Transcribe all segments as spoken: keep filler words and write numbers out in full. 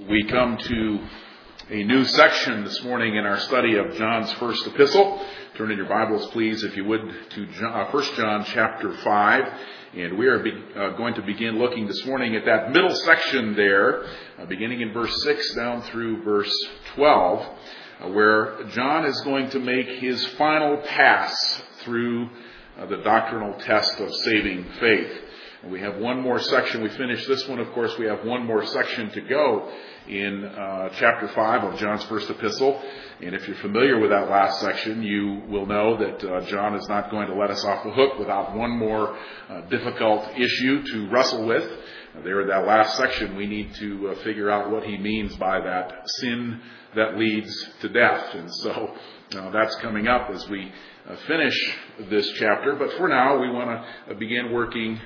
We come to a new section this morning in our study of John's first epistle. Turn in your Bibles, please, if you would, to John, uh, First John chapter five. And we are be, uh, going to begin looking this morning at that middle section there, uh, beginning in verse six down through verse twelve, uh, where John is going to make his final pass through uh, the doctrinal test of saving faith. And we have one more section. We finished this one, of course. We have one more section to go in uh, chapter five of John's first epistle. And if you're familiar with that last section, you will know that uh, John is not going to let us off the hook without one more uh, difficult issue to wrestle with. Uh, there in that last section, we need to uh, figure out what he means by that sin that leads to death. And so uh, that's coming up as we uh, finish this chapter. But for now, we want to uh, begin working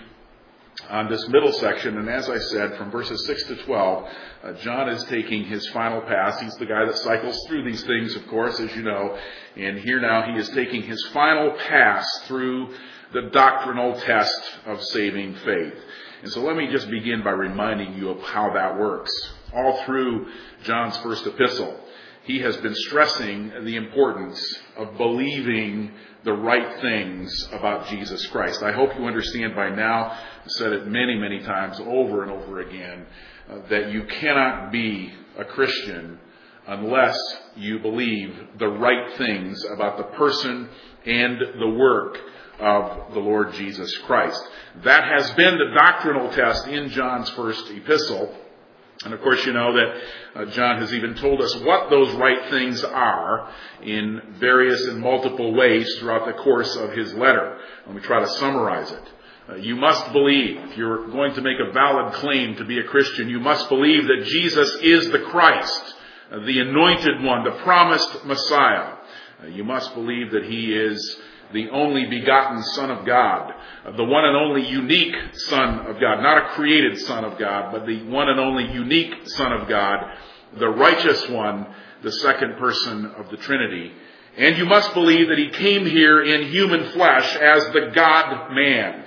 on this middle section. And as I said, from verses six to twelve, uh, John is taking his final pass. He's the guy that cycles through these things, of course, as you know. And here now he is taking his final pass through the doctrinal test of saving faith. And so let me just begin by reminding you of how that works. All through John's first epistle, he has been stressing the importance of believing the right things about Jesus Christ. I hope you understand by now, I've said it many, many times over and over again, uh, that you cannot be a Christian unless you believe the right things about the person and the work of the Lord Jesus Christ. That has been the doctrinal test in John's first epistle. And of course, you know that uh, John has even told us what those right things are in various and multiple ways throughout the course of his letter. Let me try to summarize it. Uh, you must believe, if you're going to make a valid claim to be a Christian, you must believe that Jesus is the Christ, uh, the anointed one, the promised Messiah. Uh, you must believe that he is the only begotten Son of God, the one and only unique Son of God, not a created Son of God, but the one and only unique Son of God, the righteous one, the second person of the Trinity. And you must believe that he came here in human flesh as the God-man,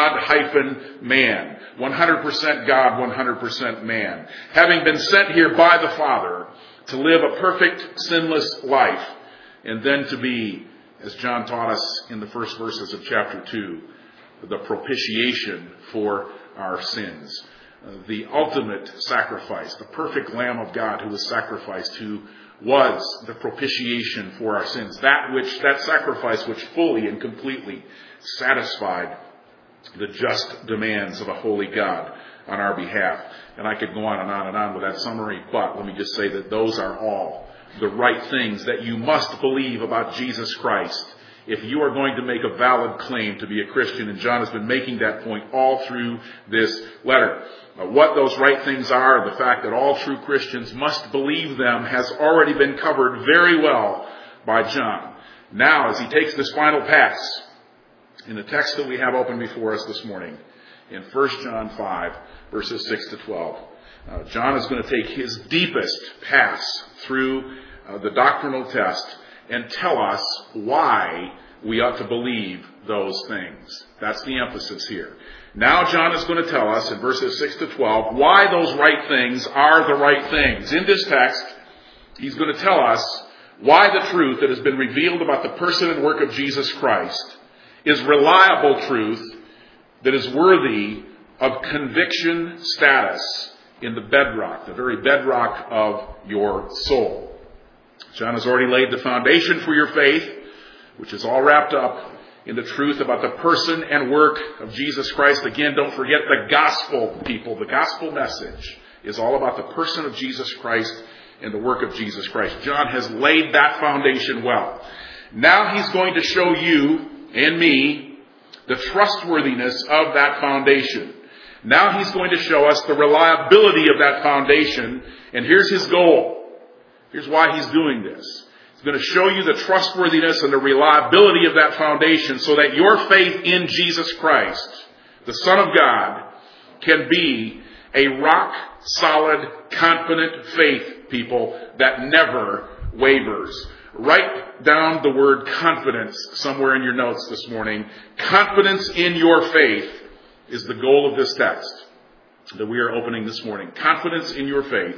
God-man, one hundred percent God, one hundred percent man, having been sent here by the Father to live a perfect, sinless life, and then to be, as John taught us in the first verses of chapter two, the propitiation for our sins. Uh, the ultimate sacrifice, the perfect Lamb of God who was sacrificed, who was the propitiation for our sins. That which, that sacrifice which fully and completely satisfied the just demands of a holy God on our behalf. And I could go on and on and on with that summary, but let me just say that those are all the right things that you must believe about Jesus Christ if you are going to make a valid claim to be a Christian. And John has been making that point all through this letter. Uh, what those right things are, the fact that all true Christians must believe them, has already been covered very well by John. Now, as he takes this final pass in the text that we have open before us this morning, in First John five, verses six to twelve, Uh, John is going to take his deepest pass through uh, the doctrinal test and tell us why we ought to believe those things. That's the emphasis here. Now John is going to tell us in verses six to twelve why those right things are the right things. In this text, he's going to tell us why the truth that has been revealed about the person and work of Jesus Christ is reliable truth that is worthy of conviction status in the bedrock, the very bedrock of your soul. John has already laid the foundation for your faith, which is all wrapped up in the truth about the person and work of Jesus Christ. Again, don't forget the gospel, people. The gospel message is all about the person of Jesus Christ and the work of Jesus Christ. John has laid that foundation well. Now he's going to show you and me the trustworthiness of that foundation. Now he's going to show us the reliability of that foundation. And here's his goal. Here's why he's doing this. He's going to show you the trustworthiness and the reliability of that foundation so that your faith in Jesus Christ, the Son of God, can be a rock-solid, confident faith, people, that never wavers. Write down the word confidence somewhere in your notes this morning. Confidence in your faith is the goal of this text that we are opening this morning. Confidence in your faith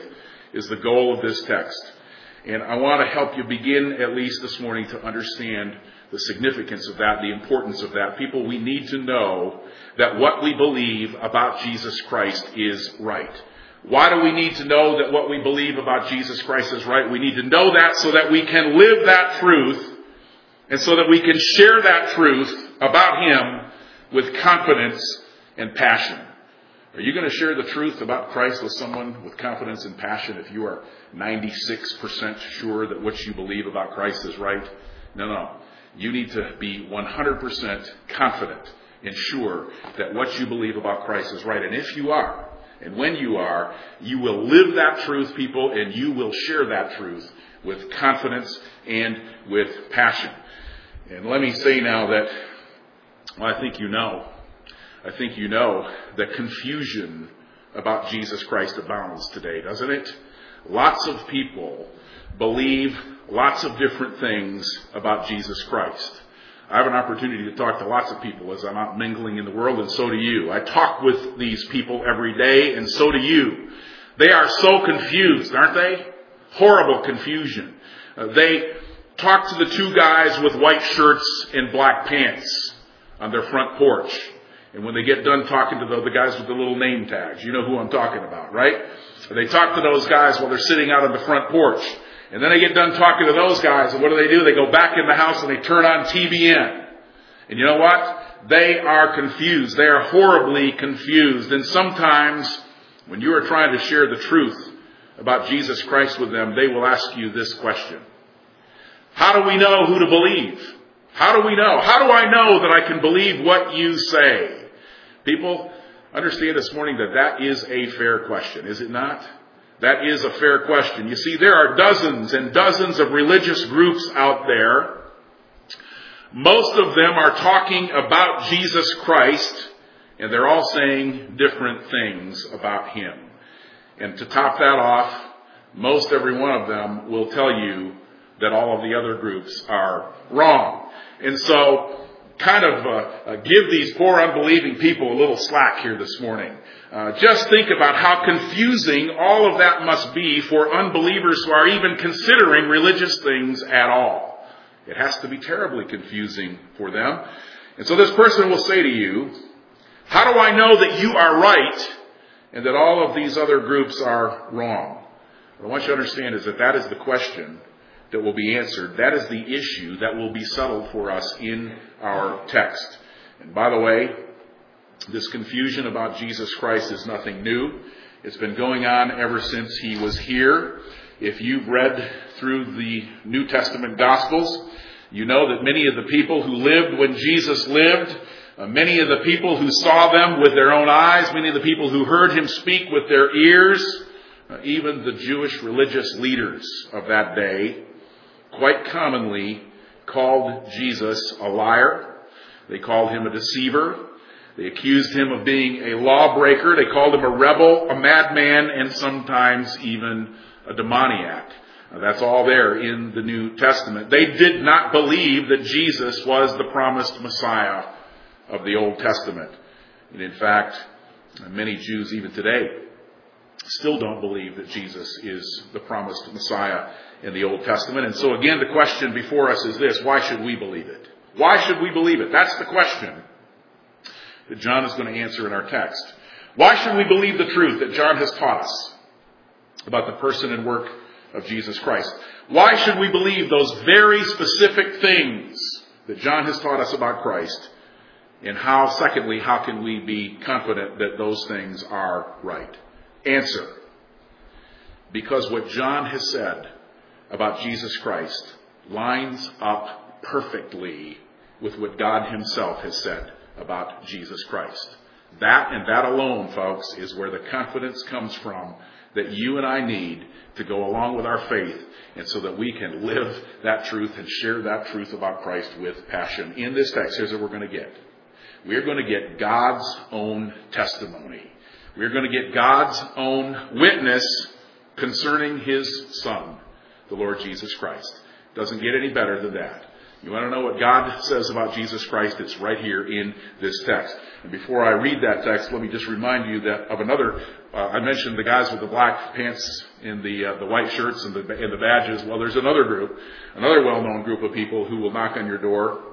is the goal of this text. And I want to help you begin, at least this morning, to understand the significance of that, the importance of that. People, we need to know that what we believe about Jesus Christ is right. Why do we need to know that what we believe about Jesus Christ is right? We need to know that so that we can live that truth, and so that we can share that truth about Him with confidence and passion. Are you going to share the truth about Christ with someone with confidence and passion if you are ninety-six percent sure that what you believe about Christ is right? No, no. You need to be one hundred percent confident and sure that what you believe about Christ is right. And if you are, and when you are, you will live that truth, people, and you will share that truth with confidence and with passion. And let me say now that, well, I think you know, I think you know that confusion about Jesus Christ abounds today, doesn't it? Lots of people believe lots of different things about Jesus Christ. I have an opportunity to talk to lots of people as I'm out mingling in the world, and so do you. I talk with these people every day, and so do you. They are so confused, aren't they? Horrible confusion. Uh, they talk to the two guys with white shirts and black pants on their front porch. And when they get done talking to the, the guys with the little name tags, you know who I'm talking about, right? They talk to those guys while they're sitting out on the front porch. And then they get done talking to those guys, and what do they do? They go back in the house and they turn on T B N. And you know what? They are confused. They are horribly confused. And sometimes, when you are trying to share the truth about Jesus Christ with them, they will ask you this question. How do we know who to believe? How do we know? How do I know that I can believe what you say? People, understand this morning that that is a fair question, is it not? That is a fair question. You see, there are dozens and dozens of religious groups out there. Most of them are talking about Jesus Christ, and they're all saying different things about Him. And to top that off, most every one of them will tell you that all of the other groups are wrong. And so, kind of uh, uh, give these poor unbelieving people a little slack here this morning. Uh, just think about how confusing all of that must be for unbelievers who are even considering religious things at all. It has to be terribly confusing for them. And so this person will say to you, how do I know that you are right and that all of these other groups are wrong? What I want you to understand is that that is the question that will be answered. That is the issue that will be settled for us in our text. And by the way, this confusion about Jesus Christ is nothing new. It's been going on ever since He was here. If you've read through the New Testament Gospels, you know that many of the people who lived when Jesus lived, uh, many of the people who saw them with their own eyes, many of the people who heard Him speak with their ears, uh, even the Jewish religious leaders of that day, quite commonly called Jesus a liar. They called Him a deceiver. They accused Him of being a lawbreaker. They called Him a rebel, a madman, and sometimes even a demoniac. Now, that's all there in the New Testament. They did not believe that Jesus was the promised Messiah of the Old Testament. And in fact, many Jews even today still don't believe that Jesus is the promised Messiah in the Old Testament. And so again, the question before us is this: why should we believe it? Why should we believe it? That's the question that John is going to answer in our text. Why should we believe the truth that John has taught us about the person and work of Jesus Christ? Why should we believe those very specific things that John has taught us about Christ? And how, secondly, how can we be confident that those things are right? Answer: because what John has said about Jesus Christ lines up perfectly with what God Himself has said about Jesus Christ. That and that alone, folks, is where the confidence comes from that you and I need to go along with our faith, and so that we can live that truth and share that truth about Christ with passion. In this text, here's what we're going to get. We're going to get God's own testimony. We're going to get God's own witness concerning His Son, the Lord Jesus Christ. Doesn't get any better than that. You want to know what God says about Jesus Christ? It's right here in this text. And before I read that text, let me just remind you that of another. Uh, I mentioned the guys with the black pants and the uh, the white shirts and the and the badges. Well, there's another group, another well-known group of people who will knock on your door,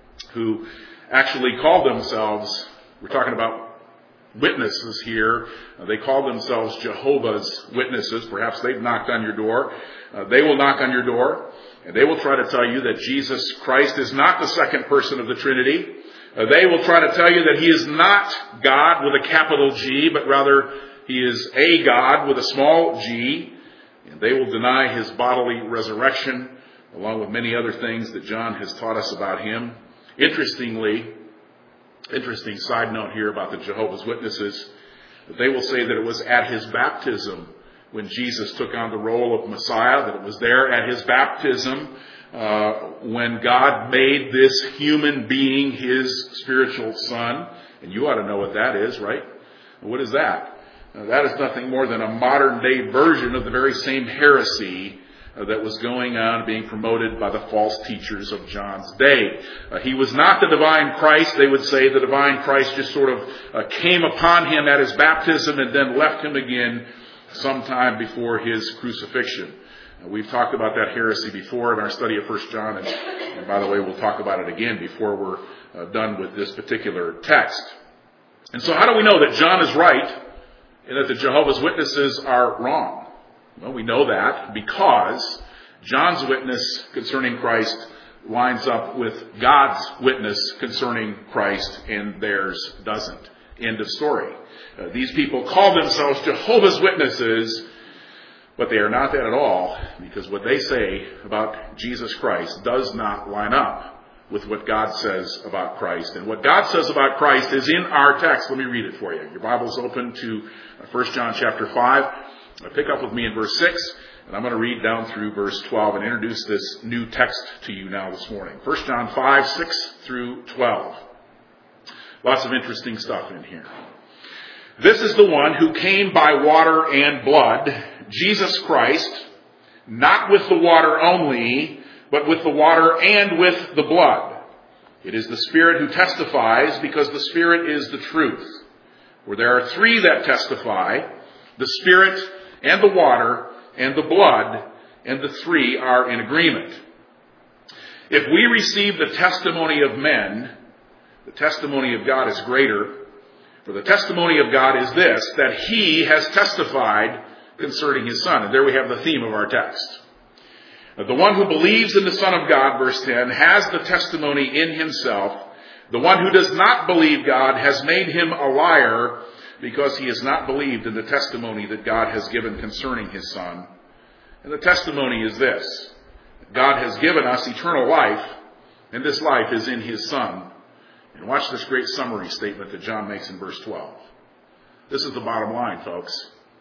who actually call themselves. We're talking about witnesses here. Uh, they call themselves Jehovah's Witnesses. Perhaps they've knocked on your door. Uh, they will knock on your door, and they will try to tell you that Jesus Christ is not the second person of the Trinity. Uh, they will try to tell you that he is not God with a capital G, but rather he is a God with a small g. And they will deny his bodily resurrection, along with many other things that John has taught us about him. Interestingly, interesting side note here about the Jehovah's Witnesses, they will say that it was at his baptism when Jesus took on the role of Messiah, that it was there at his baptism uh, when God made this human being his spiritual son. And you ought to know what that is, right? What is that? Uh, that is nothing more than a modern day version of the very same heresy Uh, that was going on, being promoted by the false teachers of John's day. Uh, he was not the divine Christ. They would say the divine Christ just sort of uh, came upon him at his baptism and then left him again sometime before his crucifixion. Uh, we've talked about that heresy before in our study of First John, and, and by the way, we'll talk about it again before we're uh, done with this particular text. And so how do we know that John is right and that the Jehovah's Witnesses are wrong? Well, we know that because John's witness concerning Christ lines up with God's witness concerning Christ, and theirs doesn't. End of story. Uh, these people call themselves Jehovah's Witnesses, but they are not that at all, because what they say about Jesus Christ does not line up with what God says about Christ. And what God says about Christ is in our text. Let me read it for you. Your Bible's open to First John chapter five. Pick up with me in verse six, and I'm going to read down through verse twelve and introduce this new text to you now this morning. First John five, six through twelve. Lots of interesting stuff in here. This is the one who came by water and blood, Jesus Christ, not with the water only, but with the water and with the blood. It is the Spirit who testifies, because the Spirit is the truth. For there are three that testify, the Spirit and the water and the blood, and the three are in agreement. If we receive the testimony of men, the testimony of God is greater. For the testimony of God is this, that he has testified concerning his Son. And there we have the theme of our text. The one who believes in the Son of God, verse ten, has the testimony in himself. The one who does not believe God has made him a liar, because he has not believed in the testimony that God has given concerning his Son. And the testimony is this: God has given us eternal life, and this life is in his Son. And watch this great summary statement that John makes in verse twelve. This is the bottom line, folks.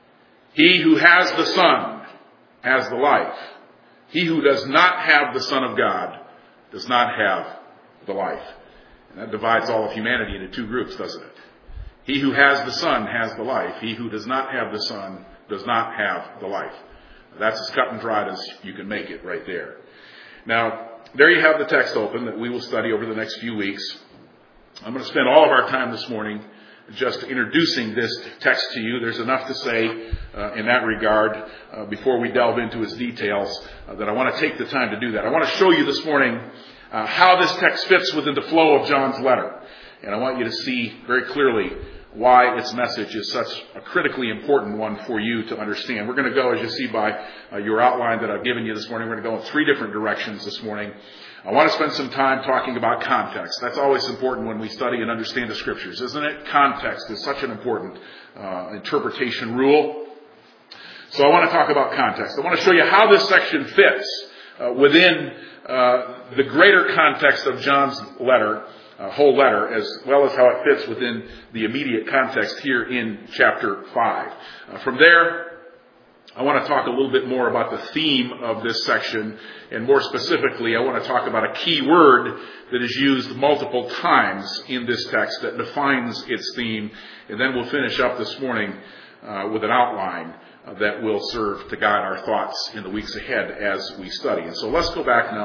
He who has the Son has the life. He who does not have the Son of God does not have the life. And that divides all of humanity into two groups, doesn't it? He who has the Son has the life. He who does not have the Son does not have the life. That's as cut and dried as you can make it right there. Now, there you have the text open that we will study over the next few weeks. I'm going to spend all of our time this morning just introducing this text to you. There's enough to say uh, in that regard uh, before we delve into its details uh, that I want to take the time to do that. I want to show you this morning uh, how this text fits within the flow of John's letter. And I want you to see very clearly why its message is such a critically important one for you to understand. We're going to go, as you see by uh, your outline that I've given you this morning, we're going to go in three different directions this morning. I want to spend some time talking about context. That's always important when we study and understand the Scriptures, isn't it? Context is such an important uh, interpretation rule. So I want to talk about context. I want to show you how this section fits uh, within uh, the greater context of John's letter, uh, whole letter, as well as how it fits within the immediate context here in chapter five. Uh, from there, I want to talk a little bit more about the theme of this section, and more specifically, I want to talk about a key word that is used multiple times in this text that defines its theme, and then we'll finish up this morning uh, with an outline uh, that will serve to guide our thoughts in the weeks ahead as we study. And so let's go back now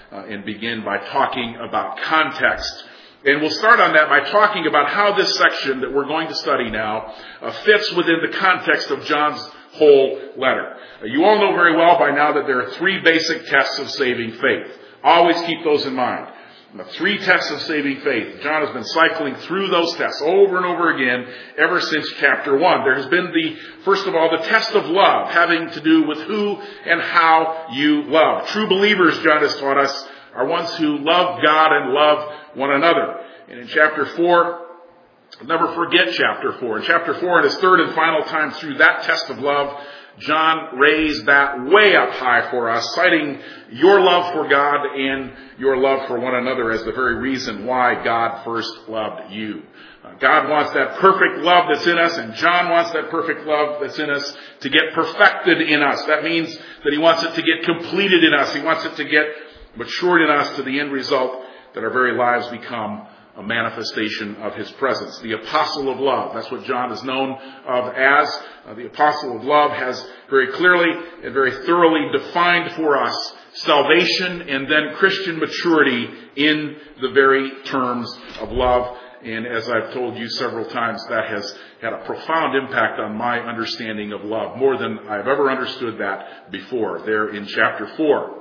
uh, and begin by talking about context. And we'll start on that by talking about how this section that we're going to study now uh, fits within the context of John's whole letter. Uh, you all know very well by now that there are three basic tests of saving faith. Always keep those in mind. The three tests of saving faith. John has been cycling through those tests over and over again ever since chapter one. There has been the, first of all, the test of love, having to do with who and how you love. True believers, John has taught us, are ones who love God and love one another. And in chapter four, never forget chapter four. In chapter four, in his third and final time through that test of love, John raised that way up high for us, citing your love for God and your love for one another as the very reason why God first loved you. Uh, God wants that perfect love that's in us, and John wants that perfect love that's in us to get perfected in us. That means that he wants it to get completed in us. He wants it to get matured in us to the end result that our very lives become a manifestation of his presence. The apostle of love. That's what John is known of as. Uh, the apostle of love has very clearly and very thoroughly defined for us salvation and then Christian maturity in the very terms of love. And as I've told you several times, that has had a profound impact on my understanding of love, more than I've ever understood that before, there in chapter four.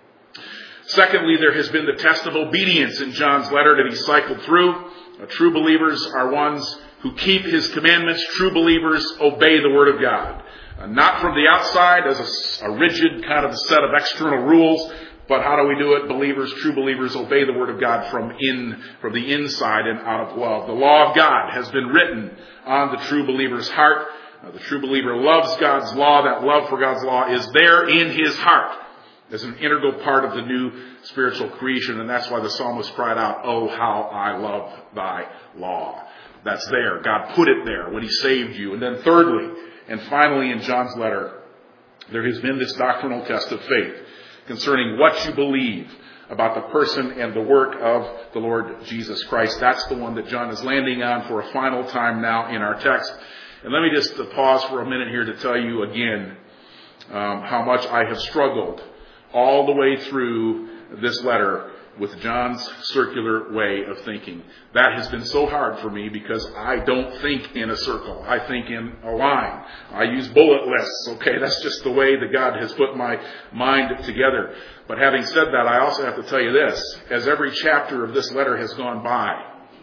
Secondly, there has been the test of obedience in John's letter that he cycled through. Uh, true believers are ones who keep his commandments. True believers obey the Word of God. Uh, not from the outside as a, a rigid kind of a set of external rules, but how do we do it? Believers, true believers obey the Word of God from in, from the inside and out of love. The law of God has been written on the true believer's heart. Uh, the true believer loves God's law. That love for God's law is there in his heart as an integral part of the new spiritual creation. And that's why the psalmist cried out, "Oh, how I love thy law." That's there. God put it there when he saved you. And then thirdly, and finally in John's letter, there has been this doctrinal test of faith concerning what you believe about the person and the work of the Lord Jesus Christ. That's the one that John is landing on for a final time now in our text. And let me just pause for a minute here to tell you again um, how much I have struggled all the way through this letter with John's circular way of thinking. That has been so hard for me because I don't think in a circle. I think in a line. I use bullet lists. Okay, that's just the way that God has put my mind together. But having said that, I also have to tell you this. As every chapter of this letter has gone by,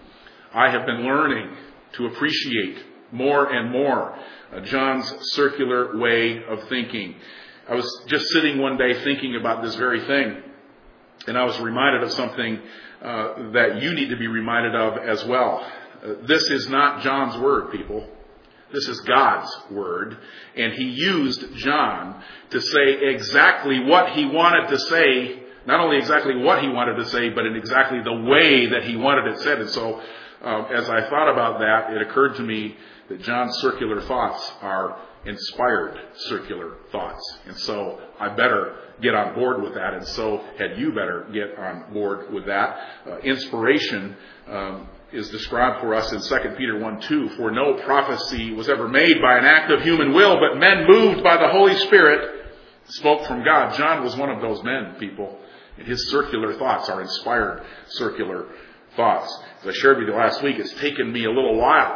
I have been learning to appreciate more and more uh, John's circular way of thinking. I was just sitting one day thinking about this very thing, and I was reminded of something uh, that you need to be reminded of as well. Uh, this is not John's word, people. This is God's word, and he used John to say exactly what he wanted to say, not only exactly what he wanted to say, but in exactly the way that he wanted it said. And so uh, as I thought about that, it occurred to me that John's circular thoughts are inspired circular thoughts. And so I better get on board with that, and so had you better get on board with that. Uh, inspiration um, is described for us in Second Peter one two. For no prophecy was ever made by an act of human will, but men moved by the Holy Spirit spoke from God. John was one of those men, people. And his circular thoughts are inspired circular thoughts. As I shared with you last week, it's taken me a little while.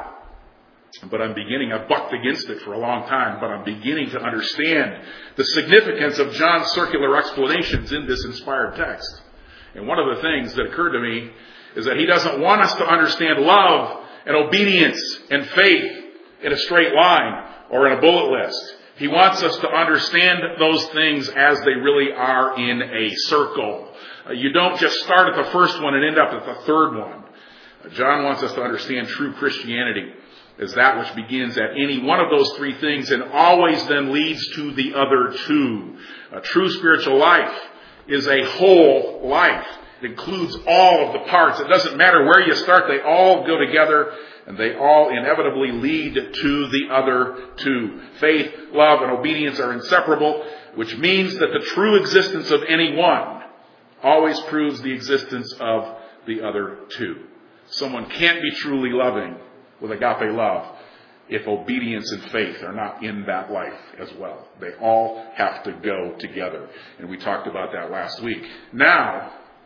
But I'm beginning, I've bucked against it for a long time, but I'm beginning to understand the significance of John's circular explanations in this inspired text. And one of the things that occurred to me is that he doesn't want us to understand love and obedience and faith in a straight line or in a bullet list. He wants us to understand those things as they really are in a circle. Uh, you don't just start at the first one and end up at the third one. Uh, John wants us to understand true Christianity as that which begins at any one of those three things and always then leads to the other two. A true spiritual life is a whole life. It includes all of the parts. It doesn't matter where you start. They all go together and they all inevitably lead to the other two. Faith, love, and obedience are inseparable, which means that the true existence of any one always proves the existence of the other two. Someone can't be truly loving with agape love if obedience and faith are not in that life as well. They all have to go together. And we talked about that last week. Now,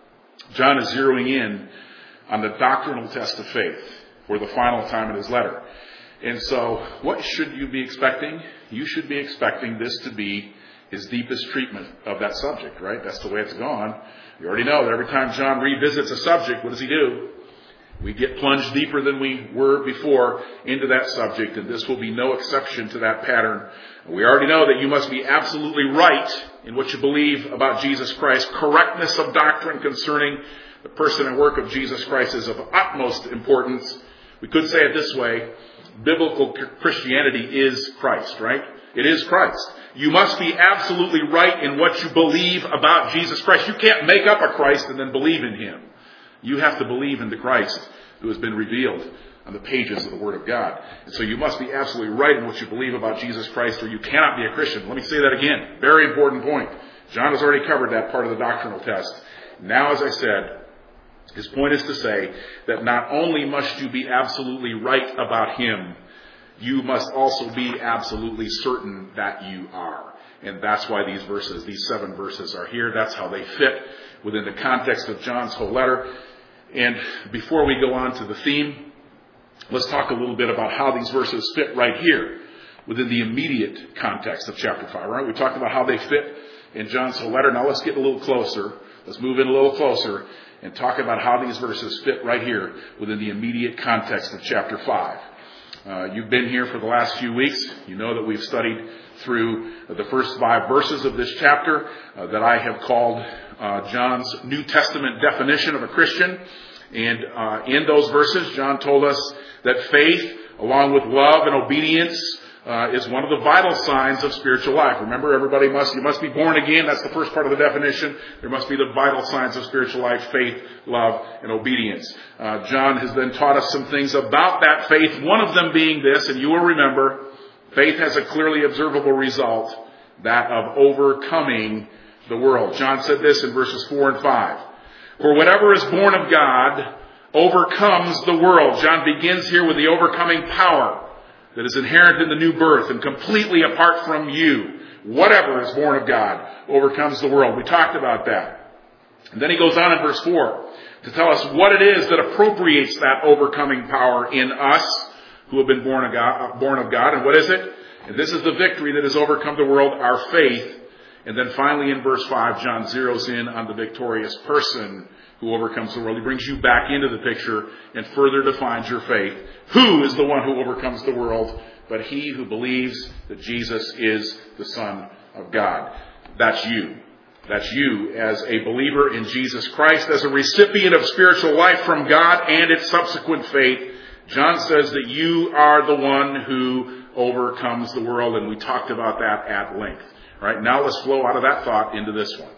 John is zeroing in on the doctrinal test of faith for the final time in his letter. And so, what should you be expecting? You should be expecting this to be his deepest treatment of that subject, right? That's the way it's gone. You already know that every time John revisits a subject, what does he do? We get plunged deeper than we were before into that subject, and this will be no exception to that pattern. We already know that you must be absolutely right in what you believe about Jesus Christ. Correctness of doctrine concerning the person and work of Jesus Christ is of utmost importance. We could say it this way: biblical Christianity is Christ, right? It is Christ. You must be absolutely right in what you believe about Jesus Christ. You can't make up a Christ and then believe in him. You have to believe in the Christ who has been revealed on the pages of the Word of God. And so you must be absolutely right in what you believe about Jesus Christ, or you cannot be a Christian. Let me say that again. Very important point. John has already covered that part of the doctrinal test. Now, as I said, his point is to say that not only must you be absolutely right about him, you must also be absolutely certain that you are. And that's why these verses, these seven verses are here. That's how they fit within the context of John's whole letter. And before we go on to the theme, let's talk a little bit about how these verses fit right here within the immediate context of chapter five. Right? We talked about how they fit in John's whole letter. Now let's get a little closer. Let's move in a little closer and talk about how these verses fit right here within the immediate context of chapter five. Uh, you've been here for the last few weeks. You know that we've studied through the first five verses of this chapter uh, that I have called uh, John's New Testament definition of a Christian. And uh, in those verses, John told us that faith, along with love and obedience, uh, is one of the vital signs of spiritual life. Remember, everybody must, you must be born again. That's the first part of the definition. There must be the vital signs of spiritual life: faith, love, and obedience. Uh, John has then taught us some things about that faith, one of them being this, and you will remember, faith has a clearly observable result, that of overcoming the world. John said this in verses four and five. For whatever is born of God overcomes the world. John begins here with the overcoming power that is inherent in the new birth and completely apart from you. Whatever is born of God overcomes the world. We talked about that. And then he goes on in verse four to tell us what it is that appropriates that overcoming power in us who have been born of God. Born of God. And what is it? And this is the victory that has overcome the world, our faith. And then finally in verse five, John zeroes in on the victorious person who overcomes the world. He brings you back into the picture and further defines your faith. Who is the one who overcomes the world? But he who believes that Jesus is the Son of God. That's you. That's you as a believer in Jesus Christ, as a recipient of spiritual life from God and its subsequent faith. John says that you are the one who overcomes the world, and we talked about that at length. All right, now let's flow out of that thought into this one.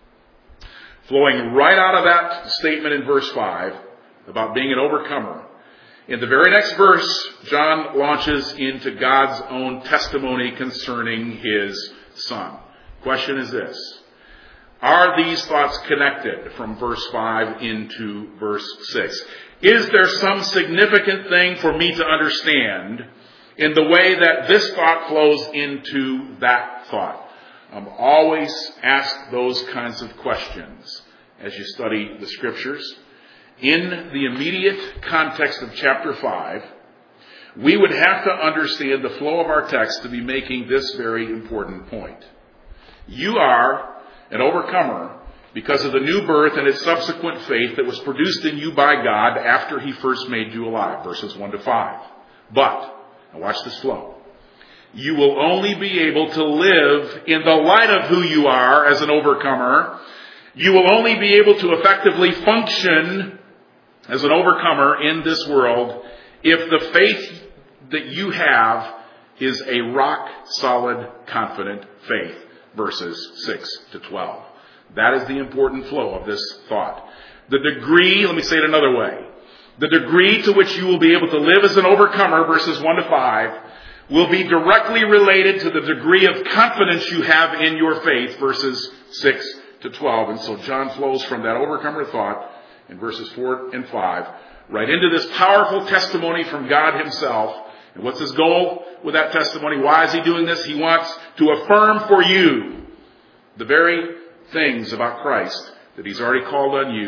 Flowing right out of that statement in verse five about being an overcomer, in the very next verse, John launches into God's own testimony concerning his Son. Question is this: are these thoughts connected from verse five into verse six? Is there some significant thing for me to understand in the way that this thought flows into that thought? Um, always ask those kinds of questions as you study the Scriptures. In the immediate context of chapter five, we would have to understand the flow of our text to be making this very important point. You are an overcomer because of the new birth and its subsequent faith that was produced in you by God after he first made you alive, verses one to five. But, now watch this flow. You will only be able to live in the light of who you are as an overcomer. You will only be able to effectively function as an overcomer in this world if the faith that you have is a rock-solid, confident faith, verses six to twelve. That is the important flow of this thought. The degree, let me say it another way, the degree to which you will be able to live as an overcomer, verses one to five, will be directly related to the degree of confidence you have in your faith, verses six to twelve. And so John flows from that overcomer thought in verses four and five right into this powerful testimony from God himself. And what's his goal with that testimony? Why is he doing this? He wants to affirm for you the very things about Christ that he's already called on you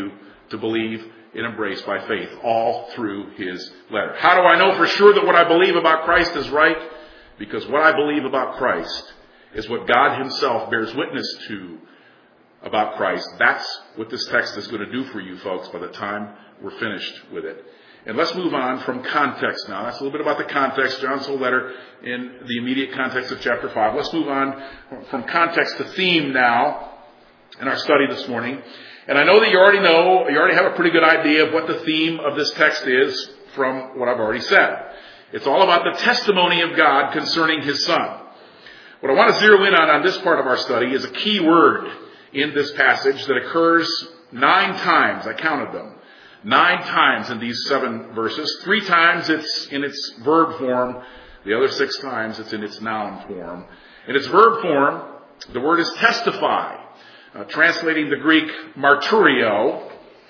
to believe and embrace by faith, all through his letter. How do I know for sure that what I believe about Christ is right? Because what I believe about Christ is what God himself bears witness to about Christ. That's what this text is going to do for you folks by the time we're finished with it. And let's move on from context now. That's a little bit about the context, John's whole letter in the immediate context of chapter five. Let's move on from context to theme now in our study this morning. And I know that you already know, you already have a pretty good idea of what the theme of this text is from what I've already said. It's all about the testimony of God concerning his Son. What I want to zero in on on this part of our study is a key word in this passage that occurs nine times. I counted them. Nine times in these seven verses. Three times it's in its verb form. The other six times it's in its noun form. In its verb form, the word is testify, uh, translating the Greek marturio.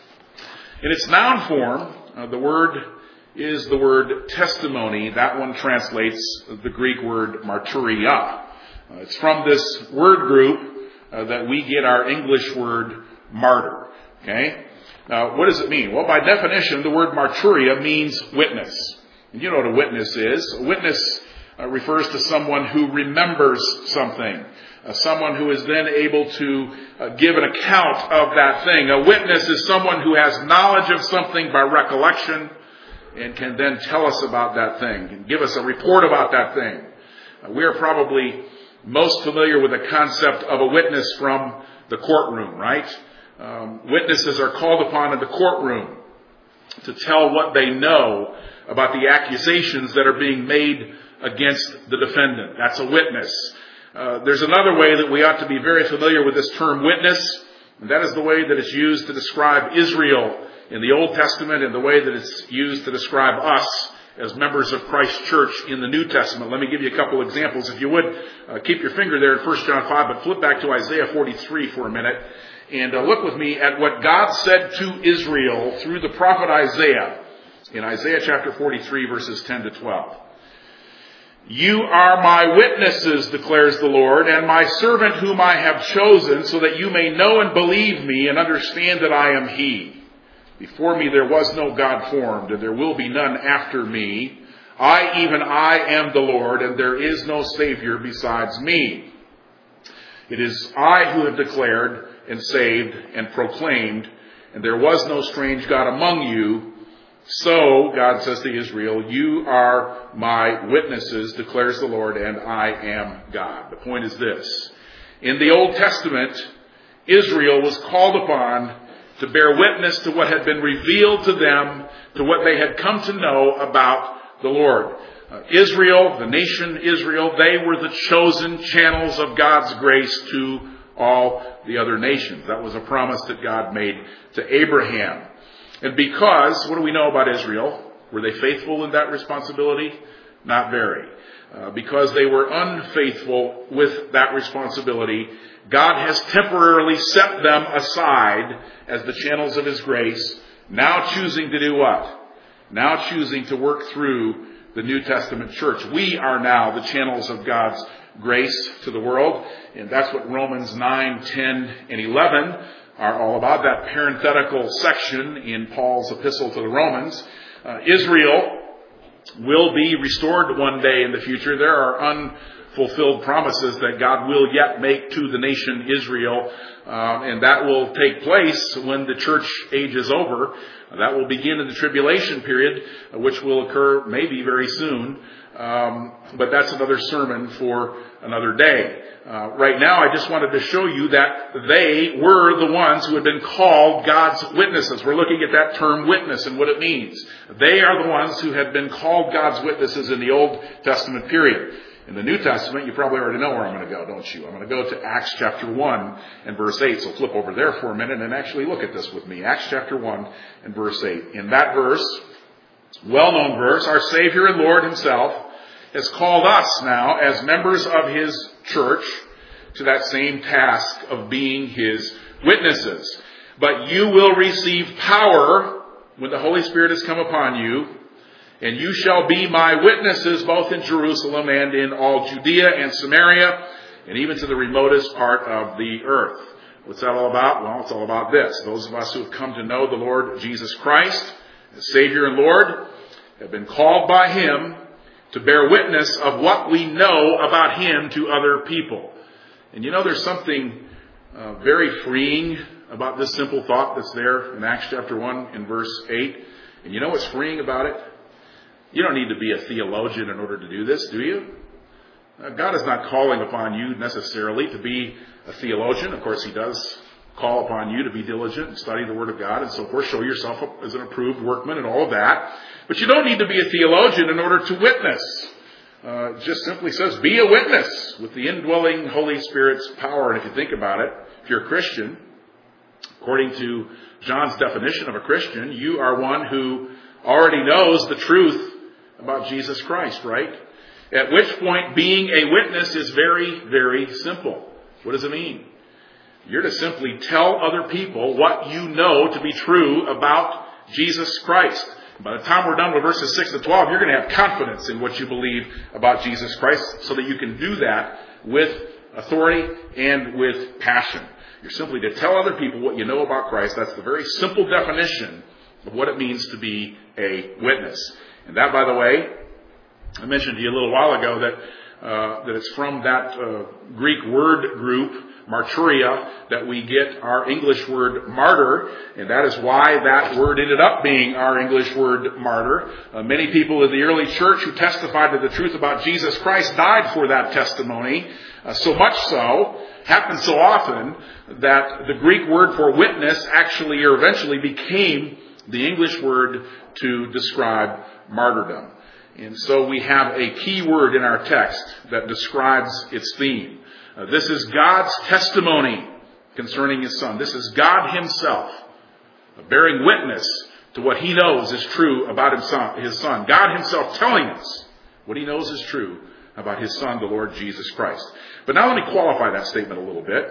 In its noun form, uh, the word is the word testimony. That one translates the Greek word marturia. Uh, it's from this word group uh, that we get our English word martyr. Okay? Now, what does it mean? Well, by definition, the word marturia means witness. And you know what a witness is. A witness uh, refers to someone who remembers something. Uh, someone who is then able to uh, give an account of that thing. A witness is someone who has knowledge of something by recollection and can then tell us about that thing and give us a report about that thing. Uh, we are probably most familiar with the concept of a witness from the courtroom, right? Um, witnesses are called upon in the courtroom to tell what they know about the accusations that are being made against the defendant. That's a witness. Uh, there's another way that we ought to be very familiar with this term witness, and that is the way that it's used to describe Israel in the Old Testament and the way that it's used to describe us as members of Christ's church in the New Testament. Let me give you a couple examples. If you would, uh, keep your finger there in First John five, but flip back to Isaiah forty-three for a minute. And uh, look with me at what God said to Israel through the prophet Isaiah in Isaiah chapter forty-three, verses ten to twelve. You are my witnesses, declares the Lord, and my servant whom I have chosen, so that you may know and believe me and understand that I am he. Before me there was no God formed, and there will be none after me. I, even I, am the Lord, and there is no Savior besides me. It is I who have declared and saved and proclaimed, and there was no strange God among you. So, God says to Israel, you are my witnesses, declares the Lord, and I am God. The point is this. In the Old Testament, Israel was called upon to bear witness to what had been revealed to them, to what they had come to know about the Lord. Uh, Israel, the nation Israel, they were the chosen channels of God's grace to all the other nations. That was a promise that God made to Abraham. And because, what do we know about Israel? Were they faithful in that responsibility? Not very. Uh, because they were unfaithful with that responsibility, God has temporarily set them aside as the channels of his grace, now choosing to do what? Now choosing to work through the New Testament church. We are now the channels of God's grace to the world, and that's what Romans nine, ten, and eleven are all about, that parenthetical section in Paul's epistle to the Romans. Uh, Israel will be restored one day in the future. There are unfulfilled promises that God will yet make to the nation Israel, uh, and that will take place when the church age is over. That will begin in the tribulation period, which will occur maybe very soon. Um, but that's another sermon for another day. Uh, right now, I just wanted to show you that they were the ones who had been called God's witnesses. We're looking at that term witness and what it means. They are the ones who had been called God's witnesses in the Old Testament period. In the New Testament, you probably already know where I'm going to go, don't you? I'm going to go to Acts chapter one and verse eight. So flip over there for a minute and actually look at this with me. Acts chapter one and verse eight. In that verse, well-known verse, our Savior and Lord himself has called us now as members of his church to that same task of being his witnesses. But you will receive power when the Holy Spirit has come upon you, and you shall be my witnesses both in Jerusalem and in all Judea and Samaria, and even to the remotest part of the earth. What's that all about? Well, it's all about this. Those of us who have come to know the Lord Jesus Christ as Savior and Lord have been called by Him to bear witness of what we know about Him to other people. And you know, there's something uh, very freeing about this simple thought that's there in Acts chapter one and verse eight. And you know what's freeing about it? You don't need to be a theologian in order to do this, do you? Uh, God is not calling upon you necessarily to be a theologian. Of course, He does call upon you to be diligent and study the Word of God and so forth. Show yourself as an approved workman and all of that. But you don't need to be a theologian in order to witness. Uh, it just simply says, be a witness with the indwelling Holy Spirit's power. And if you think about it, if you're a Christian, according to John's definition of a Christian, you are one who already knows the truth about Jesus Christ, right? At which point, being a witness is very, very simple. What does it mean? You're to simply tell other people what you know to be true about Jesus Christ. By the time we're done with verses six to twelve, you're going to have confidence in what you believe about Jesus Christ so that you can do that with authority and with passion. You're simply to tell other people what you know about Christ. That's the very simple definition of what it means to be a witness. And that, by the way, I mentioned to you a little while ago that uh, that it's from that uh, Greek word group, martyria, that we get our English word martyr, and that is why that word ended up being our English word martyr. Uh, many people in the early church who testified to the truth about Jesus Christ died for that testimony, uh, so much so, happened so often, that the Greek word for witness actually or eventually became the English word to describe martyrdom. And so we have a key word in our text that describes its theme. Uh, this is God's testimony concerning His Son. This is God Himself bearing witness to what He knows is true about His Son. God Himself telling us what He knows is true about His Son, the Lord Jesus Christ. But now let me qualify that statement a little bit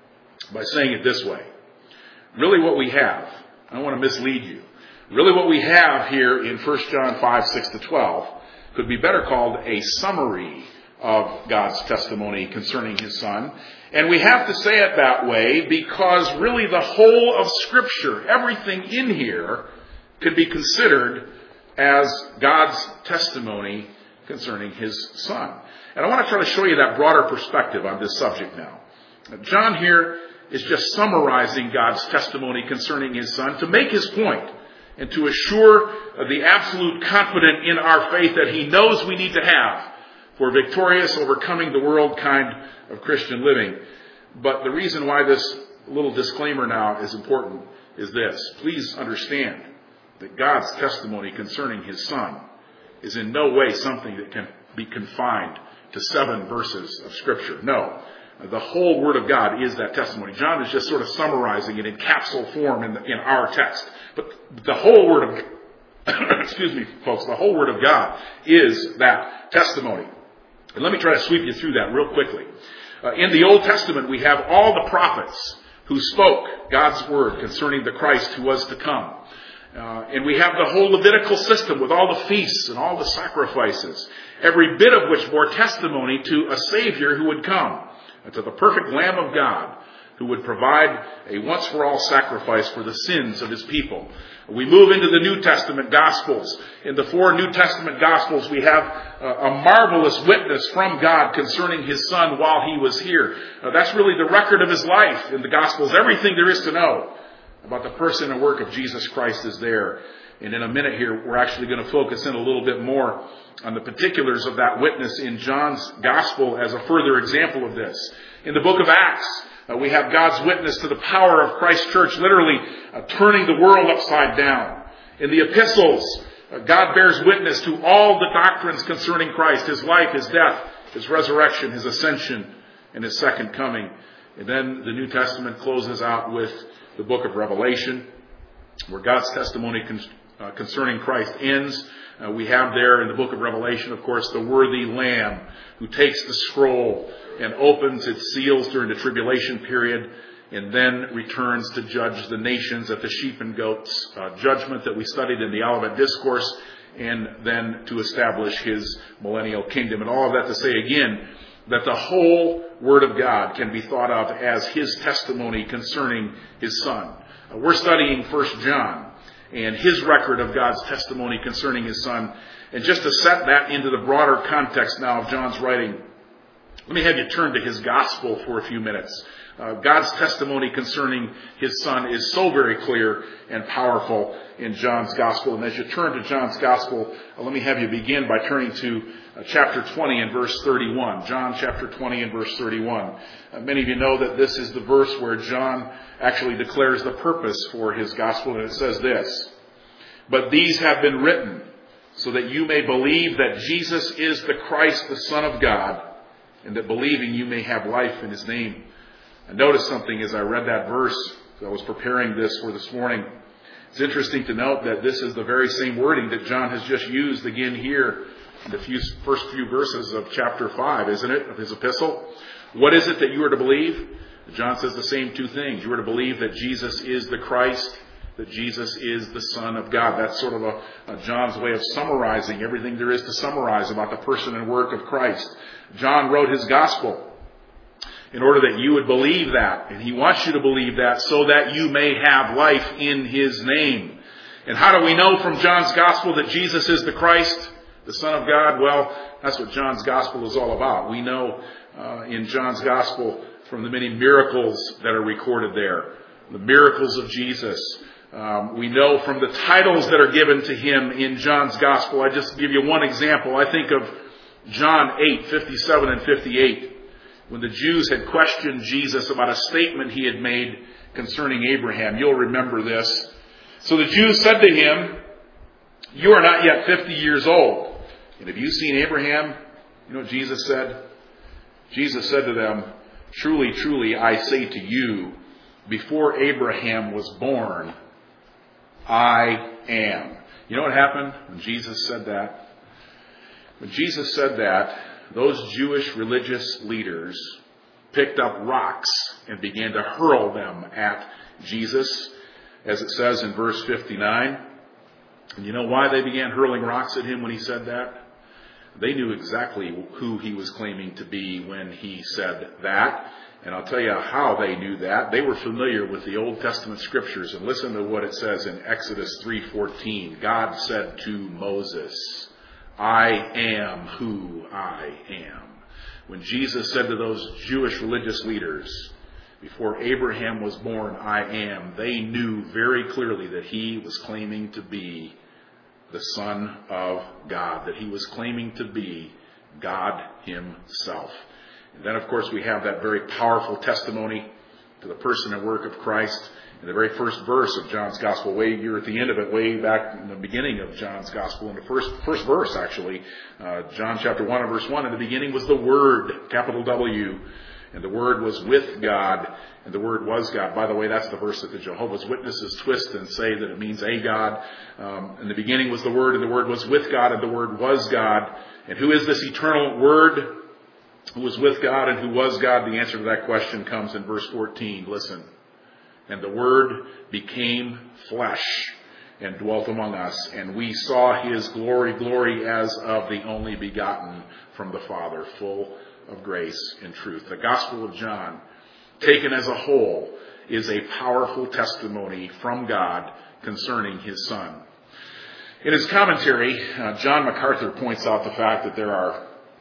by saying it this way. Really what we have, I don't want to mislead you, really what we have here in First John five, six to twelve could be better called a summary of God's testimony concerning His Son. And we have to say it that way because really the whole of Scripture, everything in here, could be considered as God's testimony concerning His Son. And I want to try to show you that broader perspective on this subject now. John here is just summarizing God's testimony concerning His Son to make his point and to assure the absolute confidence in our faith that He knows we need to have for victorious, overcoming the world kind of Christian living. But the reason why this little disclaimer now is important is this. Please understand that God's testimony concerning His Son is in no way something that can be confined to seven verses of Scripture. No. The whole Word of God is that testimony. John is just sort of summarizing it in capsule form in, the, in our text. But the whole Word of excuse me, folks, the whole Word of God is that testimony. And let me try to sweep you through that real quickly. Uh, in the Old Testament, we have all the prophets who spoke God's Word concerning the Christ who was to come. Uh, and we have the whole Levitical system with all the feasts and all the sacrifices, every bit of which bore testimony to a Savior who would come, to the perfect Lamb of God, who would provide a once-for-all sacrifice for the sins of His people. We move into the New Testament Gospels. In the four New Testament Gospels, we have a marvelous witness from God concerning His Son while He was here. Uh, that's really the record of His life in the Gospels. Everything there is to know about the person and work of Jesus Christ is there. And in a minute here, we're actually going to focus in a little bit more on the particulars of that witness in John's Gospel as a further example of this. In the book of Acts, uh, we have God's witness to the power of Christ's church, literally uh, turning the world upside down. In the epistles, uh, God bears witness to all the doctrines concerning Christ, His life, His death, His resurrection, His ascension, and His second coming. And then the New Testament closes out with the book of Revelation, where God's testimony con- uh, concerning Christ ends. Uh, we have there in the book of Revelation, of course, the worthy Lamb who takes the scroll and opens its seals during the tribulation period and then returns to judge the nations at the sheep and goats uh, judgment that we studied in the Olivet Discourse, and then to establish His millennial kingdom. And all of that to say again that the whole Word of God can be thought of as His testimony concerning His Son. Uh, we're studying First John and his record of God's testimony concerning His Son. And just to set that into the broader context now of John's writing, let me have you turn to his gospel for a few minutes. Uh, God's testimony concerning His Son is so very clear and powerful in John's gospel. And as you turn to John's gospel, uh, let me have you begin by turning to uh, chapter twenty and verse thirty-one. John chapter twenty and verse thirty-one. Uh, many of you know that this is the verse where John actually declares the purpose for his gospel. And it says this: "But these have been written so that you may believe that Jesus is the Christ, the Son of God, and that believing you may have life in His name." I noticed something as I read that verse as I was preparing this for this morning. It's interesting to note that this is the very same wording that John has just used again here in the few, first few verses of chapter five, isn't it, of his epistle? What is it that you are to believe? John says the same two things. You are to believe that Jesus is the Christ, that Jesus is the Son of God. That's sort of a, a John's way of summarizing everything there is to summarize about the person and work of Christ. John wrote his gospel in order that you would believe that. And he wants you to believe that so that you may have life in His name. And how do we know from John's gospel that Jesus is the Christ, the Son of God? Well, that's what John's gospel is all about. We know uh, in John's gospel from the many miracles that are recorded there, the miracles of Jesus. Um, we know from the titles that are given to Him in John's gospel. I just give you one example. I think of John eight, fifty-seven and fifty-eight. When the Jews had questioned Jesus about a statement He had made concerning Abraham. You'll remember this. So the Jews said to Him, "You are not yet fifty years old, and have you seen Abraham?" You know what Jesus said? Jesus said to them, "Truly, truly, I say to you, before Abraham was born, I am." You know what happened when Jesus said that? When Jesus said that, those Jewish religious leaders picked up rocks and began to hurl them at Jesus, as it says in verse fifty-nine. And you know why they began hurling rocks at Him when He said that? They knew exactly who He was claiming to be when He said that. And I'll tell you how they knew that. They were familiar with the Old Testament scriptures. And listen to what it says in Exodus three fourteen. God said to Moses, "I am who I am." When Jesus said to those Jewish religious leaders, "Before Abraham was born, I am," they knew very clearly that He was claiming to be the Son of God, that He was claiming to be God Himself. And then, of course, we have that very powerful testimony to the person and work of Christ in the very first verse of John's Gospel. Way you're at the end of it, way back in the beginning of John's Gospel, in the first first verse, actually, uh, John chapter one and verse one. In the beginning was the Word, capital W, and the Word was with God, and the Word was God. By the way, that's the verse that the Jehovah's Witnesses twist and say that it means a God. Um, in the beginning was the Word, and the Word was with God, and the Word was God. And who is this eternal Word who was with God and who was God? The answer to that question comes in verse fourteen. Listen. "And the Word became flesh and dwelt among us, and we saw His glory, glory as of the only begotten from the Father, full of grace and truth." The Gospel of John, taken as a whole, is a powerful testimony from God concerning His Son. In his commentary, uh, John MacArthur points out the fact that there are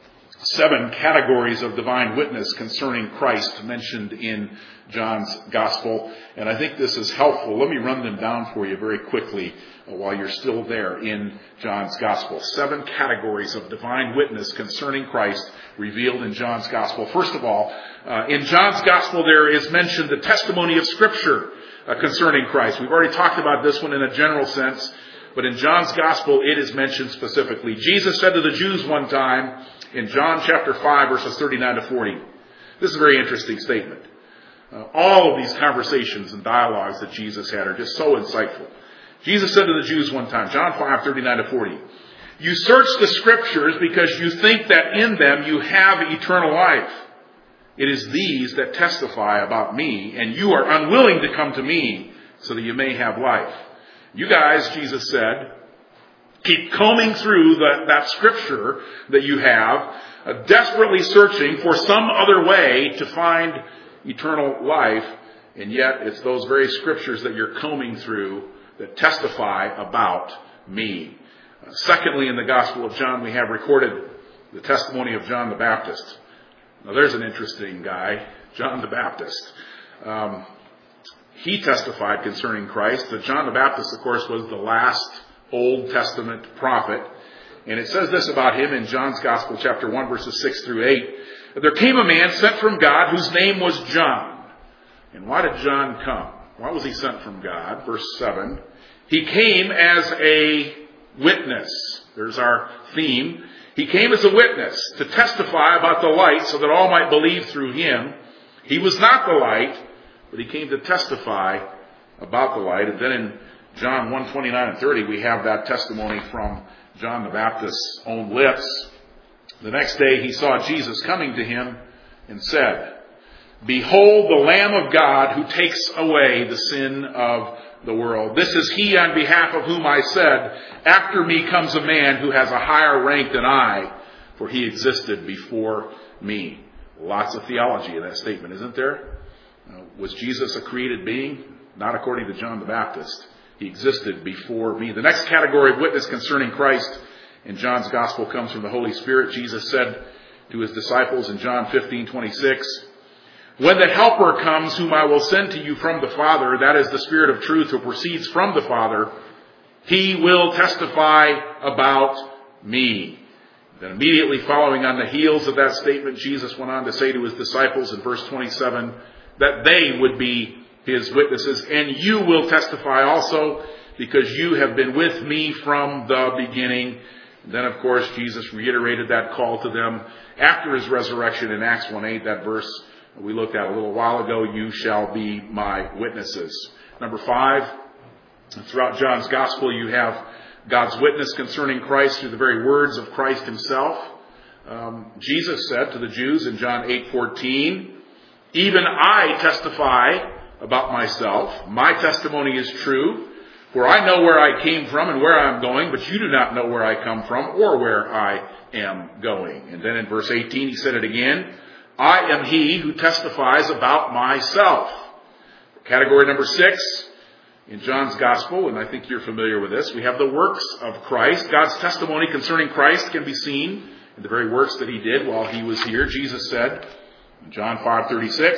seven categories of divine witness concerning Christ mentioned in John's Gospel. And I think this is helpful. Let me run them down for you very quickly uh, while you're still there in John's Gospel. Seven categories of divine witness concerning Christ revealed in John's Gospel. First of all, uh, in John's Gospel there is mentioned the testimony of Scripture uh, concerning Christ. We've already talked about this one in a general sense, but in John's Gospel it is mentioned specifically. Jesus said to the Jews one time in John chapter five, verses thirty-nine to forty. This is a very interesting statement. Uh, all of these conversations and dialogues that Jesus had are just so insightful. Jesus said to the Jews one time, John five, thirty-nine to forty, "You search the Scriptures because you think that in them you have eternal life. It is these that testify about me, and you are unwilling to come to me so that you may have life. You guys," Jesus said, keep combing through the, that scripture that you have, uh, desperately searching for some other way to find eternal life, and yet it's those very scriptures that you're combing through that testify about me. Uh, secondly, in the Gospel of John, we have recorded the testimony of John the Baptist. Now, there's an interesting guy, John the Baptist. Um, he testified concerning Christ. But John the Baptist, of course, was the last Old Testament prophet. And it says this about him in John's Gospel, chapter one, verses six through eight. There came a man sent from God whose name was John. And why did John come? Why was he sent from God? Verse seven. He came as a witness. There's our theme. He came as a witness to testify about the light so that all might believe through him. He was not the light, but he came to testify about the light. And then in John one, twenty-nine and thirty, we have that testimony from John the Baptist's own lips. The next day he saw Jesus coming to him and said, "Behold the Lamb of God who takes away the sin of the world. This is he on behalf of whom I said, after me comes a man who has a higher rank than I, for he existed before me." Lots of theology in that statement, isn't there? Uh, was Jesus a created being? Not according to John the Baptist. He existed before me. The next category of witness concerning Christ in John's Gospel comes from the Holy Spirit. Jesus said to his disciples in John fifteen twenty-six, "When the Helper comes, whom I will send to you from the Father, that is the Spirit of truth who proceeds from the Father, he will testify about me." Then immediately following on the heels of that statement, Jesus went on to say to his disciples in verse twenty-seven that they would be his witnesses. "And you will testify also, because you have been with me from the beginning." And then, of course, Jesus reiterated that call to them after his resurrection in Acts one eight, that verse we looked at a little while ago, "You shall be my witnesses." Number five, throughout John's Gospel, you have God's witness concerning Christ through the very words of Christ himself. Um, Jesus said to the Jews in John eight fourteen, "Even I testify about myself. My testimony is true, for I know where I came from and where I am going, but you do not know where I come from or where I am going." And then in verse eighteen, he said it again, "I am he who testifies about myself." Category number six, in John's Gospel, and I think you're familiar with this, we have the works of Christ. God's testimony concerning Christ can be seen in the very works that he did while he was here. Jesus said in John five thirty-six,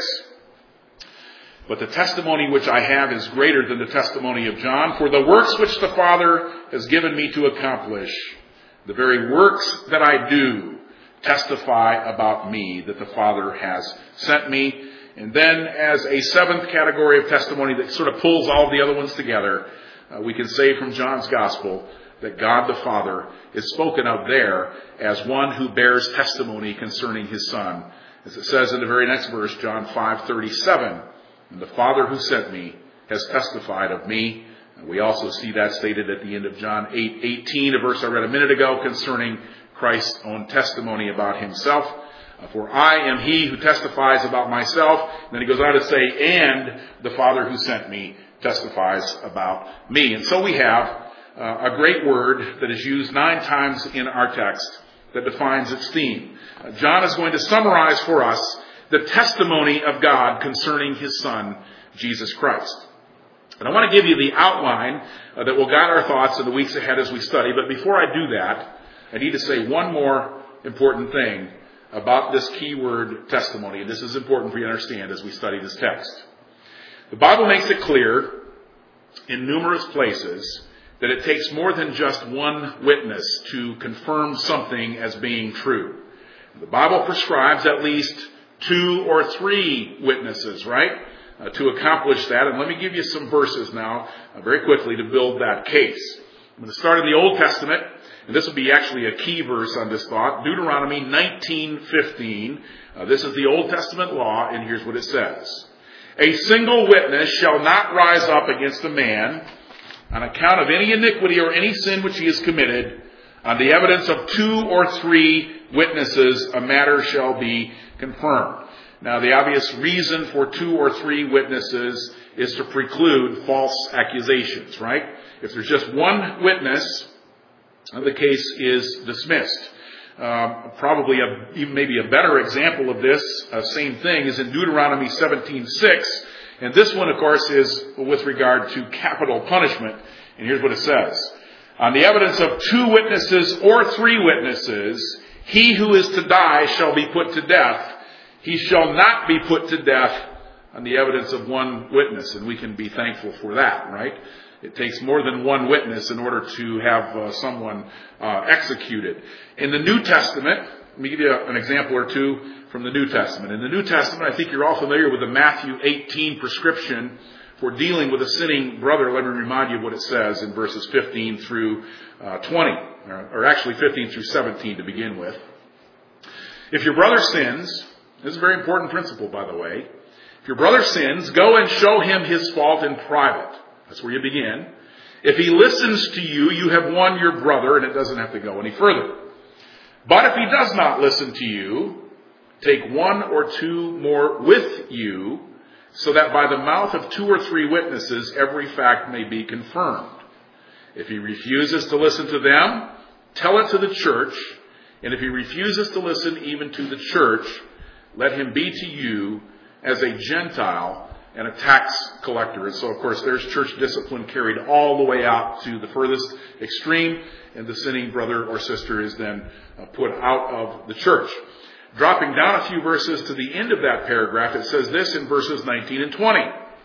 "But the testimony which I have is greater than the testimony of John, for the works which the Father has given me to accomplish, the very works that I do, testify about me, that the Father has sent me." And then as a seventh category of testimony that sort of pulls all of the other ones together, uh, we can say from John's Gospel that God the Father is spoken of there as one who bears testimony concerning his Son. As it says in the very next verse, John five thirty-seven, "And the Father who sent me has testified of me." And we also see that stated at the end of John eight eighteen, a verse I read a minute ago concerning Christ's own testimony about himself. "For I am he who testifies about myself." And then he goes on to say, "And the Father who sent me testifies about me." And so we have uh, a great word that is used nine times in our text that defines its theme. Uh, John is going to summarize for us the testimony of God concerning his Son, Jesus Christ. And I want to give you the outline uh, that will guide our thoughts in the weeks ahead as we study. But before I do that, I need to say one more important thing about this key word, testimony. And this is important for you to understand as we study this text. The Bible makes it clear in numerous places that it takes more than just one witness to confirm something as being true. The Bible prescribes at least two or three witnesses, right, uh, to accomplish that. And let me give you some verses now, uh, very quickly, to build that case. I'm going to start in the Old Testament. And this will be actually a key verse on this thought. Deuteronomy nineteen fifteen. Uh, this is the Old Testament law, and here's what it says. "A single witness shall not rise up against a man on account of any iniquity or any sin which he has committed. On the evidence of two or three witnesses, a matter shall be confirmed." Now, the obvious reason for two or three witnesses is to preclude false accusations, right? If there's just one witness, the case is dismissed. Uh, probably a, even maybe a better example of this, uh, same thing, is in Deuteronomy seventeen six. And this one, of course, is with regard to capital punishment. And here's what it says. On the evidence of two witnesses or three witnesses, he who is to die shall be put to death. He shall not be put to death on the evidence of one witness. And we can be thankful for that, right? It takes more than one witness in order to have uh, someone uh, executed. In the New Testament, let me give you an example or two from the New Testament. In the New Testament, I think you're all familiar with the Matthew eighteen prescription for dealing with a sinning brother. Let me remind you what it says in verses fifteen through uh, twenty, or actually fifteen through seventeen to begin with. If your brother sins, this is a very important principle, by the way. If your brother sins, go and show him his fault in private. That's where you begin. If he listens to you, you have won your brother, and it doesn't have to go any further. But if he does not listen to you, take one or two more with you, so that by the mouth of two or three witnesses every fact may be confirmed. If he refuses to listen to them, tell it to the church. And if he refuses to listen even to the church, let him be to you as a Gentile and a tax collector. And so, of course, there's church discipline carried all the way out to the furthest extreme, and the sinning brother or sister is then put out of the church. Dropping down a few verses to the end of that paragraph, it says this in verses nineteen and twenty.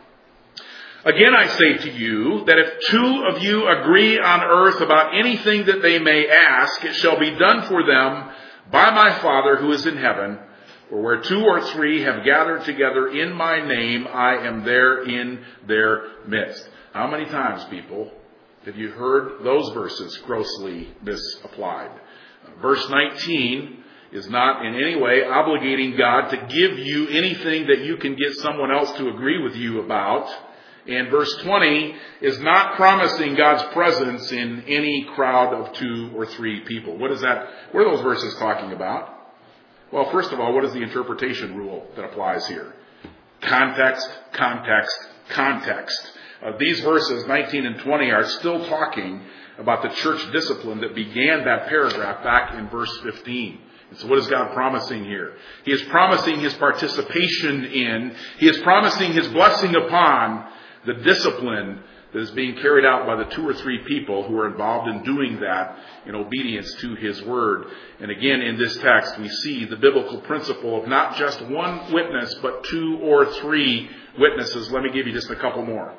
Again, I say to you that if two of you agree on earth about anything that they may ask, it shall be done for them by my Father who is in heaven. For where two or three have gathered together in my name, I am there in their midst. How many times, people, have you heard those verses grossly misapplied? Verse nineteen is not in any way obligating God to give you anything that you can get someone else to agree with you about. And verse twenty is not promising God's presence in any crowd of two or three people. What is that? What are those verses talking about? Well, first of all, what is the interpretation rule that applies here? Context, context, context. Uh, these verses, nineteen and twenty, are still talking about the church discipline that began that paragraph back in verse fifteen. And so what is God promising here? He is promising his participation in, he is promising his blessing upon the discipline that is being carried out by the two or three people who are involved in doing that in obedience to his word. And again, in this text, we see the biblical principle of not just one witness, but two or three witnesses. Let me give you just a couple more.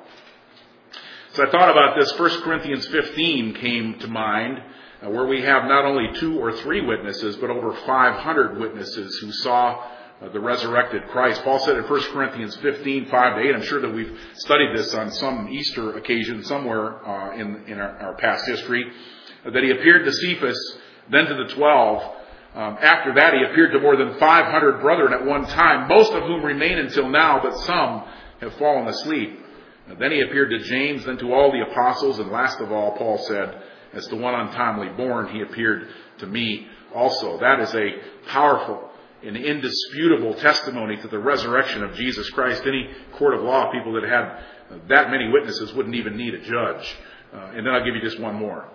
So I thought about this. First Corinthians fifteen came to mind, uh, where we have not only two or three witnesses, but over five hundred witnesses who saw Uh, the resurrected Christ. Paul said in First Corinthians fifteen, five to eight, I'm sure that we've studied this on some Easter occasion somewhere uh, in, in our, our past history, uh, that he appeared to Cephas, then to the twelve. Um, after that, he appeared to more than five hundred brethren at one time, most of whom remain until now, but some have fallen asleep. Uh, then he appeared to James, then to all the apostles, and last of all, Paul said, as to one untimely born, he appeared to me also. That is a powerful, an indisputable testimony to the resurrection of Jesus Christ. Any court of law, people that had that many witnesses wouldn't even need a judge. Uh, and then I'll give you just one more.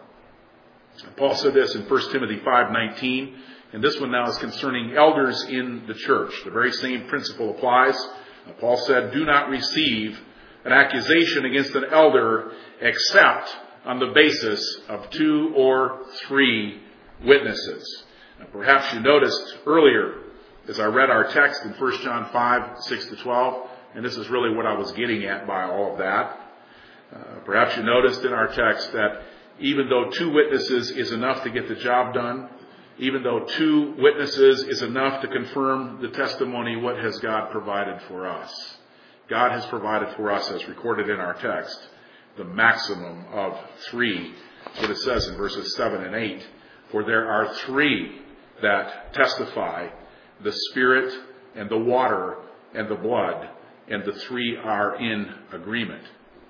Paul said this in First Timothy five nineteen, and this one now is concerning elders in the church. The very same principle applies. Uh, Paul said, do not receive an accusation against an elder except on the basis of two or three witnesses. Now, perhaps you noticed earlier, as I read our text in First John five, six to twelve, and this is really what I was getting at by all of that. Uh, perhaps you noticed in our text that even though two witnesses is enough to get the job done, even though two witnesses is enough to confirm the testimony, what has God provided for us? God has provided for us, as recorded in our text, the maximum of three. That's what it says in verses seven and eight. For there are three that testify, the Spirit and the water and the blood, and the three are in agreement.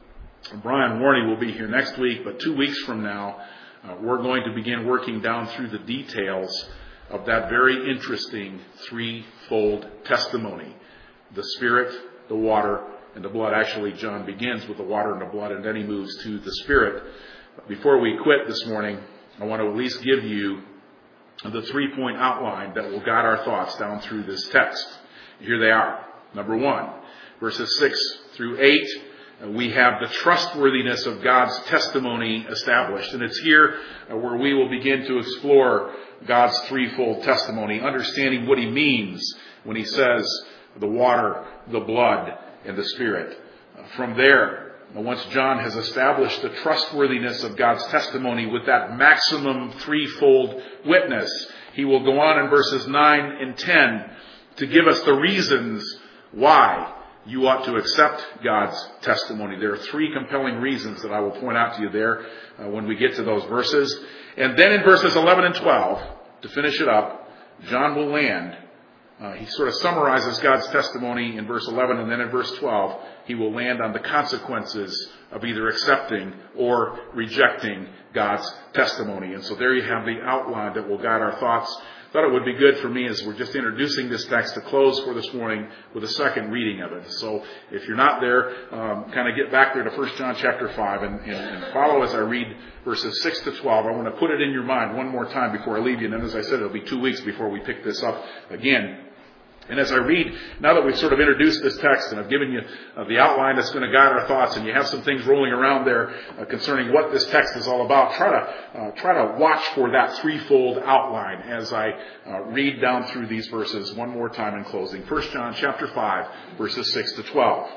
Brian Warney will be here next week, but two weeks from now, uh, we're going to begin working down through the details of that very interesting threefold testimony. The Spirit, the water, and the blood. Actually, John begins with the water and the blood, and then he moves to the Spirit. But before we quit this morning, I want to at least give you the three-point outline that will guide our thoughts down through this text. Here they are. Number one, verses six through eight, we have the trustworthiness of God's testimony established. And it's here where we will begin to explore God's threefold testimony, understanding what he means when he says the water, the blood, and the Spirit. From there, once John has established the trustworthiness of God's testimony with that maximum threefold witness, he will go on in verses nine and ten to give us the reasons why you ought to accept God's testimony. There are three compelling reasons that I will point out to you there uh, when we get to those verses. And then in verses eleven and twelve, to finish it up, John will land. Uh, he sort of summarizes God's testimony in verse eleven, and then in verse twelve, he will land on the consequences of either accepting or rejecting God's testimony. And so there you have the outline that will guide our thoughts. Thought it would be good for me as we're just introducing this text to close for this morning with a second reading of it. So if you're not there, um, kind of get back there to First John chapter five and, and, and follow as I read verses six to twelve. I want to put it in your mind one more time before I leave you. And then, as I said, it'll be two weeks before we pick this up again. And as I read, now that we've sort of introduced this text and I've given you uh, the outline that's going to guide our thoughts, and you have some things rolling around there uh, concerning what this text is all about, try to uh, try to watch for that threefold outline as I uh, read down through these verses one more time in closing. First John chapter five, verses six to twelve.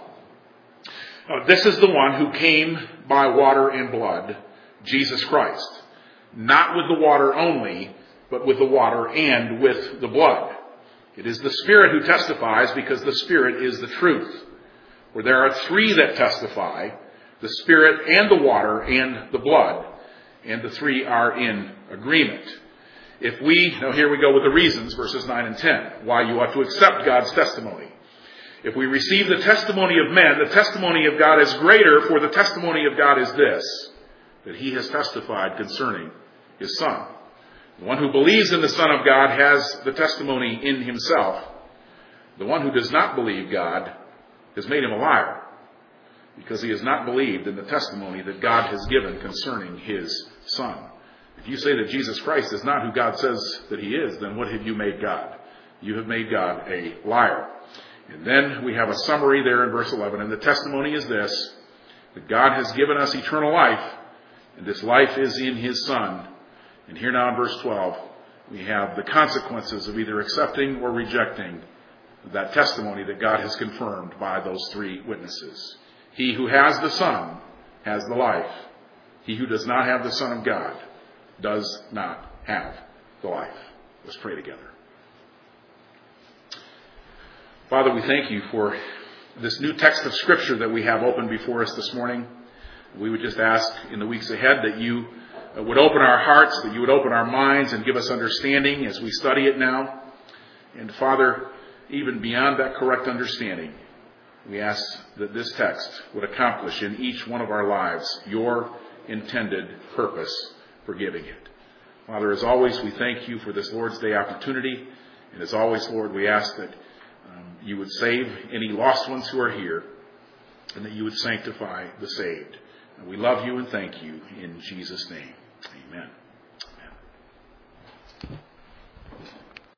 Uh, this is the one who came by water and blood, Jesus Christ, not with the water only, but with the water and with the blood. It is the Spirit who testifies, because the Spirit is the truth. For there are three that testify, the Spirit and the water and the blood, and the three are in agreement. If we, now here we go with the reasons, verses nine and ten, why you ought to accept God's testimony. If we receive the testimony of men, the testimony of God is greater, for the testimony of God is this, that he has testified concerning his Son. The one who believes in the Son of God has the testimony in himself. The one who does not believe God has made him a liar, because he has not believed in the testimony that God has given concerning his Son. If you say that Jesus Christ is not who God says that he is, then what have you made God? You have made God a liar. And then we have a summary there in verse eleven, and the testimony is this, that God has given us eternal life, and this life is in his Son. And here now in verse twelve, we have the consequences of either accepting or rejecting that testimony that God has confirmed by those three witnesses. He who has the Son has the life. He who does not have the Son of God does not have the life. Let's pray together. Father, we thank you for this new text of Scripture that we have open before us this morning. We would just ask in the weeks ahead that you would open our hearts, that you would open our minds and give us understanding as we study it now. And Father, even beyond that correct understanding, we ask that this text would accomplish in each one of our lives your intended purpose for giving it. Father, as always, we thank you for this Lord's Day opportunity. And as always, Lord, we ask that um, you would save any lost ones who are here, and that you would sanctify the saved. And we love you and thank you in Jesus' name. Amen.